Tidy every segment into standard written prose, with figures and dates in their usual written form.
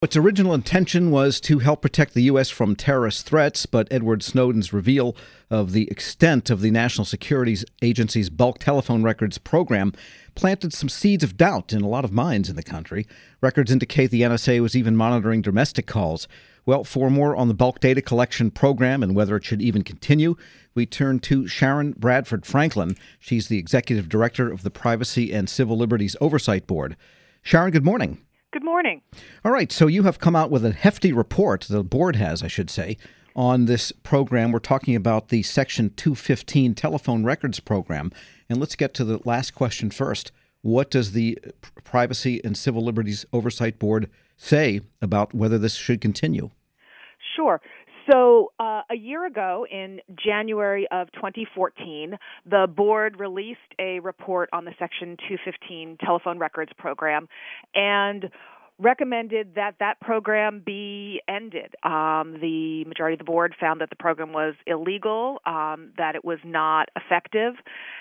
Its original intention was to help protect the U.S. from terrorist threats, but Edward Snowden's reveal of the extent of the National Security Agency's bulk telephone records program planted some seeds of doubt in a lot of minds in the country. Records indicate the NSA was even monitoring domestic calls. Well, for more on the bulk data collection program and whether it should even continue, we turn to Sharon Bradford Franklin. She's the executive director of the Privacy and Civil Liberties Oversight Board. Sharon, good morning. Good morning. All right, so you have come out with a hefty report, the board has, I should say, on this program. We're talking about the Section 215 telephone records program. And let's get to the last question first. What does the Privacy and Civil Liberties Oversight Board say about whether this should continue? Sure. So a year ago, in January of 2014, the board released a report on the Section 215 telephone records program and recommended that that program be ended. The majority of the board found that the program was illegal, that it was not effective,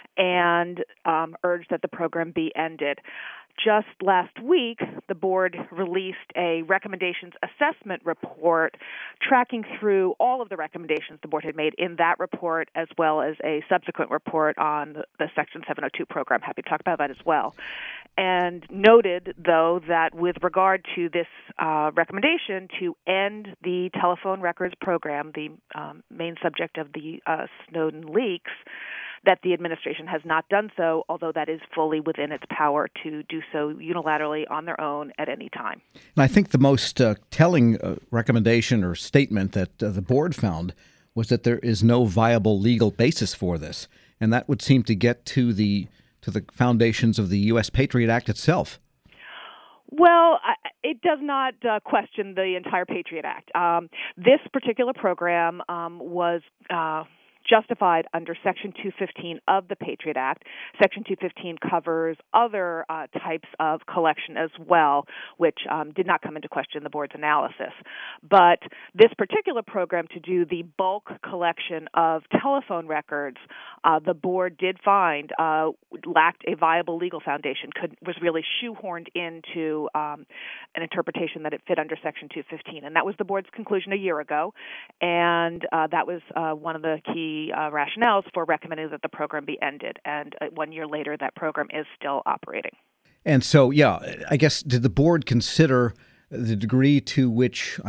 and urged that the program be ended. Just last week, the board released a recommendations assessment report tracking through all of the recommendations the board had made in that report, as well as a subsequent report on the Section 702 program. Happy to talk about that as well. And noted, though, that with regard to this recommendation to end the telephone records program, the main subject of the Snowden leaks, that the administration has not done so, although that is fully within its power to do so unilaterally on their own at any time. And I think the most telling recommendation or statement that the board found was that there is no viable legal basis for this. And that would seem to get to the foundations of the U.S. Patriot Act itself. Well, it does not question the entire Patriot Act. This particular program was justified under Section 215 of the Patriot Act. Section 215 covers other types of collection as well, which did not come into question in the board's analysis. But this particular program to do the bulk collection of telephone records, the board did find lacked a viable legal foundation, was really shoehorned into an interpretation that it fit under Section 215. And that was the board's conclusion a year ago, and that was one of the key rationales for recommending that the program be ended. And 1 year later, that program is still operating. And so, I guess, did the board consider the degree to which,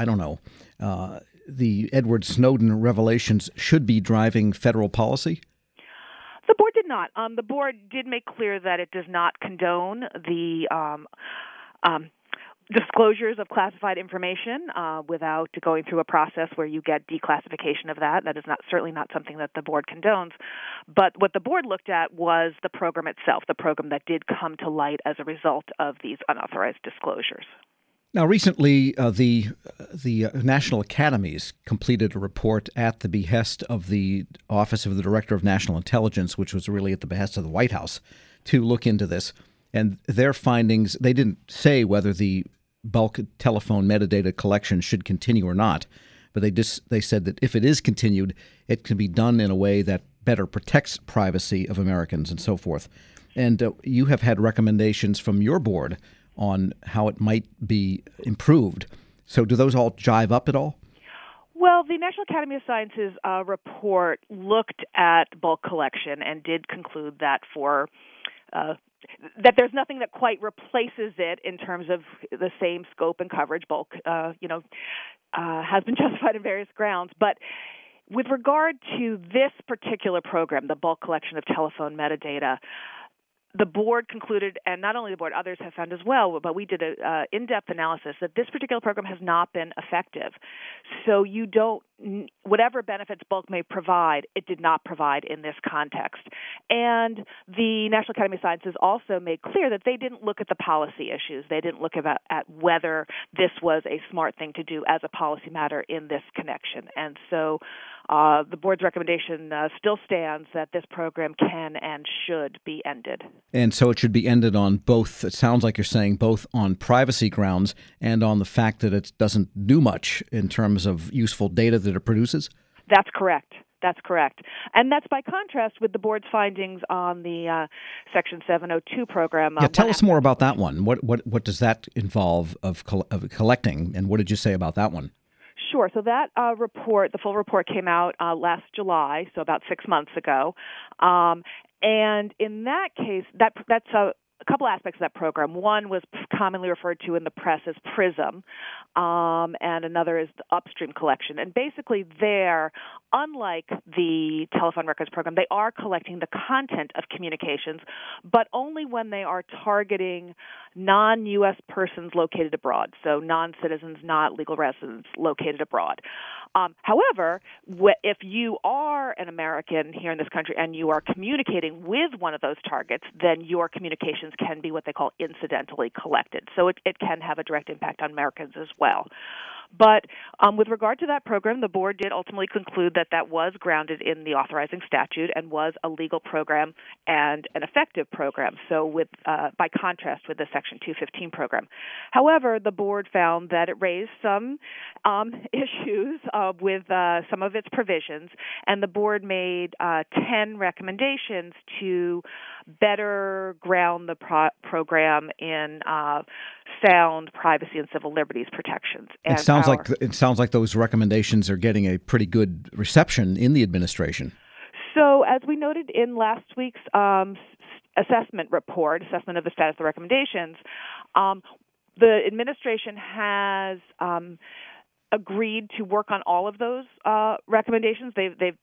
the Edward Snowden revelations should be driving federal policy? The board did not. The board did make clear that it does not condone the disclosures of classified information without going through a process where you get declassification of that. That is certainly not something that the board condones. But what the board looked at was the program itself, the program that did come to light as a result of these unauthorized disclosures. Now, recently, the National Academies completed a report at the behest of the Office of the Director of National Intelligence, which was really at the behest of the White House, to look into this. And their findings, they didn't say whether the bulk telephone metadata collection should continue or not, but they said that if it is continued, it can be done in a way that better protects privacy of Americans and so forth. And you have had recommendations from your board on how it might be improved. So do those all jive up at all? Well, the National Academy of Sciences report looked at bulk collection and did conclude that that there's nothing that quite replaces it in terms of the same scope and coverage. Bulk, has been justified on various grounds. But with regard to this particular program, the bulk collection of telephone metadata, the board concluded, and not only the board, others have found as well, but we did an in-depth analysis that this particular program has not been effective. So whatever benefits bulk may provide, it did not provide in this context. And the National Academy of Sciences also made clear that they didn't look at the policy issues. They didn't look at whether this was a smart thing to do as a policy matter in this connection. And so the board's recommendation still stands that this program can and should be ended. And so it should be ended on both, it sounds like you're saying, both on privacy grounds and on the fact that it doesn't do much in terms of useful data that it produces? That's correct. That's correct. And that's by contrast with the board's findings on the Section 702 program. Yeah, tell us more about that one. What does that involve of collecting, and what did you say about that one? Sure. So that report, the full report, came out last July, so about 6 months ago. And in that case, that's a couple aspects of that program. One was commonly referred to in the press as PRISM, and another is the upstream collection. And basically there, unlike the telephone records program, they are collecting the content of communications, but only when they are targeting non-U.S. persons located abroad, so non-citizens, not legal residents located abroad. However, if you are an American here in this country and you are communicating with one of those targets, then your communications can be what they call incidentally collected. So it can have a direct impact on Americans as well. But with regard to that program, the board did ultimately conclude that that was grounded in the authorizing statute and was a legal program and an effective program, so by contrast with the Section 215 program. However, the board found that it raised some issues with some of its provisions, and the board made 10 recommendations to better ground the program in sound privacy and civil liberties protections. And it sounds like those recommendations are getting a pretty good reception in the administration. So, as we noted in last week's assessment of the status of the recommendations, the administration has agreed to work on all of those recommendations.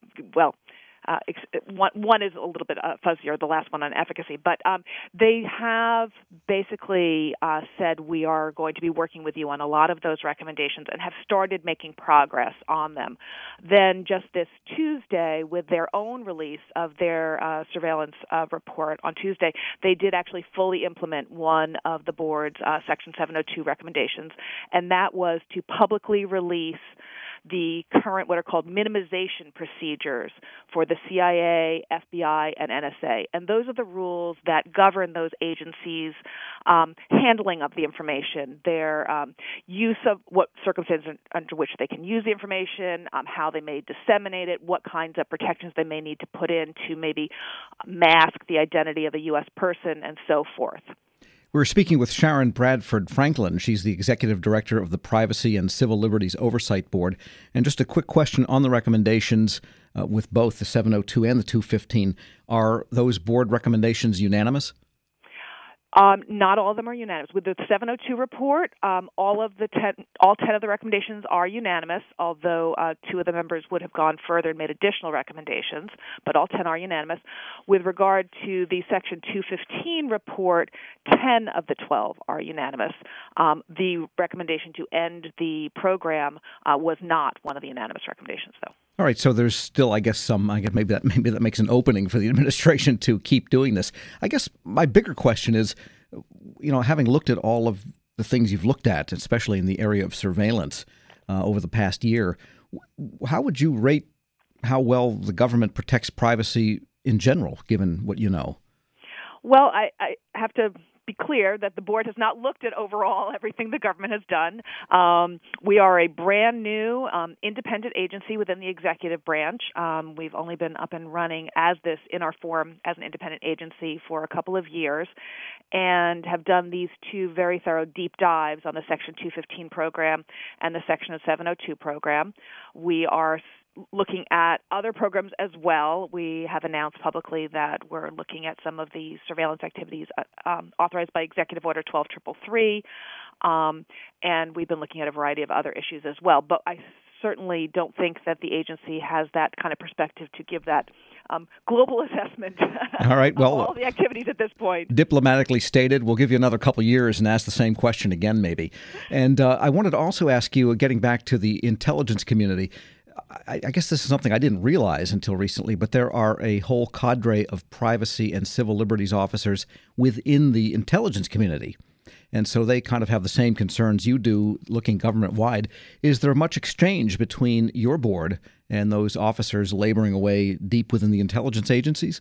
One is a little bit fuzzier, the last one on efficacy, but they have basically said we are going to be working with you on a lot of those recommendations and have started making progress on them. Then just this Tuesday, with their own release of their surveillance report on Tuesday, they did actually fully implement one of the board's Section 702 recommendations, and that was to publicly release the current what are called minimization procedures for the CIA, FBI, and NSA. And those are the rules that govern those agencies' handling of the information, their use of what circumstances under which they can use the information, how they may disseminate it, what kinds of protections they may need to put in to maybe mask the identity of a U.S. person, and so forth. We're speaking with Sharon Bradford Franklin. She's the executive director of the Privacy and Civil Liberties Oversight Board. And just a quick question on the recommendations with both the 702 and the 215. Are those board recommendations unanimous? Not all of them are unanimous. With the 702 report, all 10 of the recommendations are unanimous, although 2 of the members would have gone further and made additional recommendations, but all 10 are unanimous. With regard to the Section 215 report, 10 of the 12 are unanimous. The recommendation to end the program was not one of the unanimous recommendations, though. All right, so there's still, maybe that makes an opening for the administration to keep doing this. I guess my bigger question is, having looked at all of the things you've looked at, especially in the area of surveillance over the past year, how would you rate how well the government protects privacy in general, given what you know? Well, I have to be clear that the board has not looked at overall everything the government has done. We are a brand new independent agency within the executive branch. We've only been up and running in our form as an independent agency for a couple of years, and have done these 2 very thorough deep dives on the Section 215 program and the Section 702 program. We are looking at other programs as well. We have announced publicly that we're looking at some of the surveillance activities authorized by Executive Order 12333, and we've been looking at a variety of other issues as well. But I certainly don't think that the agency has that kind of perspective to give that global assessment all right, well, of all the activities at this point. Diplomatically stated, we'll give you another couple of years and ask the same question again, maybe. And I wanted to also ask you, getting back to the intelligence community, I guess this is something I didn't realize until recently, but there are a whole cadre of privacy and civil liberties officers within the intelligence community. And so they kind of have the same concerns you do looking government-wide. Is there much exchange between your board and those officers laboring away deep within the intelligence agencies?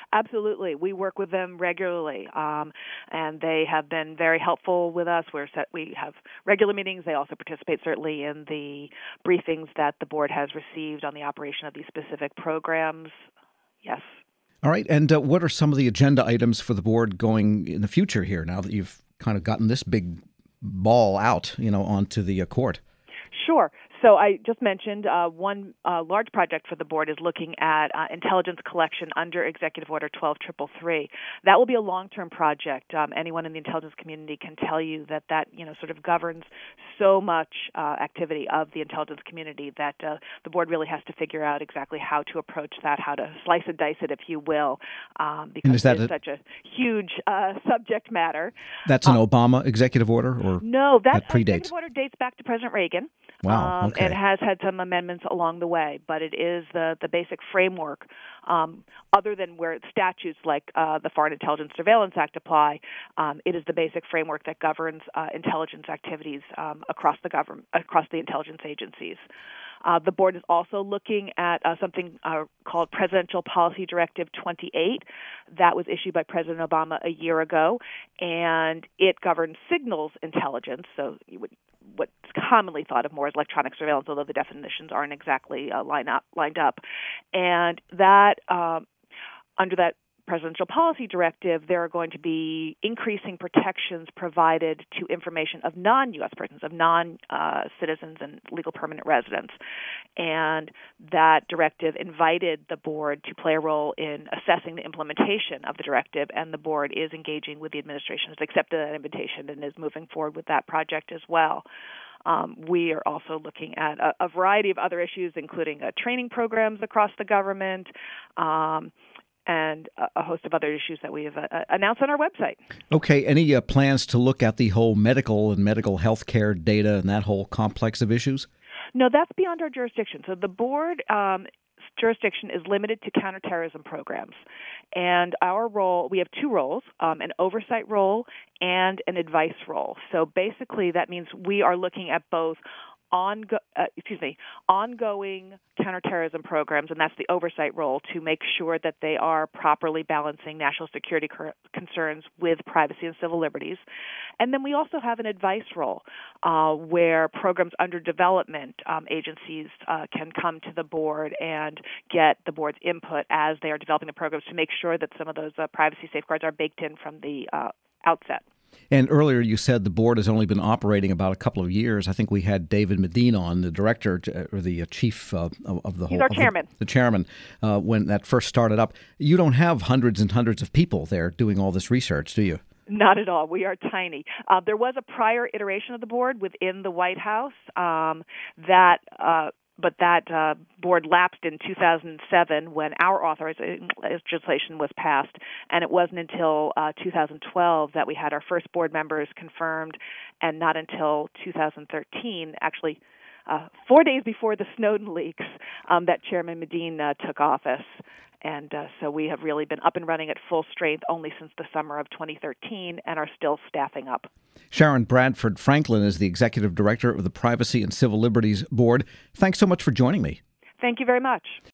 Absolutely. We work with them regularly, and they have been very helpful with us. We have regular meetings. They also participate certainly in the briefings that the board has received on the operation of these specific programs. Yes. All right. And what are some of the agenda items for the board going in the future here now that you've kind of gotten this big ball out, onto the court? Sure. So I just mentioned one large project for the board is looking at intelligence collection under Executive Order 12333. That will be a long-term project. Anyone in the intelligence community can tell you that sort of governs so much activity of the intelligence community that the board really has to figure out exactly how to approach that, how to slice and dice it, if you will, because it's such a huge subject matter. That's an Obama executive order, or no? That predates? Executive order dates back to President Reagan. Wow. Okay. It has had some amendments along the way, but it is the basic framework, other than where statutes like the Foreign Intelligence Surveillance Act apply. It is the basic framework that governs intelligence activities across the government, across the intelligence agencies. The board is also looking at something called Presidential Policy Directive 28. That was issued by President Obama a year ago, and it governs signals intelligence. So what's commonly thought of more as electronic surveillance, although the definitions aren't exactly lined up. And that under that Presidential Policy Directive, there are going to be increasing protections provided to information of non-U.S. persons, of non-citizens and legal permanent residents. And that directive invited the board to play a role in assessing the implementation of the directive, and the board is engaging with the administration, has accepted that invitation, and is moving forward with that project as well. We are also looking at a variety of other issues, including training programs across the government, and a host of other issues that we have announced on our website. Okay. Any plans to look at the whole medical and medical health care data and that whole complex of issues? No, that's beyond our jurisdiction. So the board jurisdiction is limited to counterterrorism programs. And our role, we have two roles, an oversight role and an advice role. So basically that means we are looking at both ongoing counterterrorism programs, and that's the oversight role, to make sure that they are properly balancing national security concerns with privacy and civil liberties. And then we also have an advice role where programs under development agencies can come to the board and get the board's input as they are developing the programs to make sure that some of those privacy safeguards are baked in from the outset. And earlier you said the board has only been operating about a couple of years. I think we had David Medina on, the director or the chief of the whole. He's our chairman. The chairman, when that first started up. You don't have hundreds and hundreds of people there doing all this research, do you? Not at all. We are tiny. There was a prior iteration of the board within the White House but that board lapsed in 2007 when our authorization legislation was passed, and it wasn't until 2012 that we had our first board members confirmed, and not until 2013, actually 4 days before the Snowden leaks, that Chairman Medina took office. And so we have really been up and running at full strength only since the summer of 2013 and are still staffing up. Sharon Bradford Franklin is the Executive Director of the Privacy and Civil Liberties Board. Thanks so much for joining me. Thank you very much.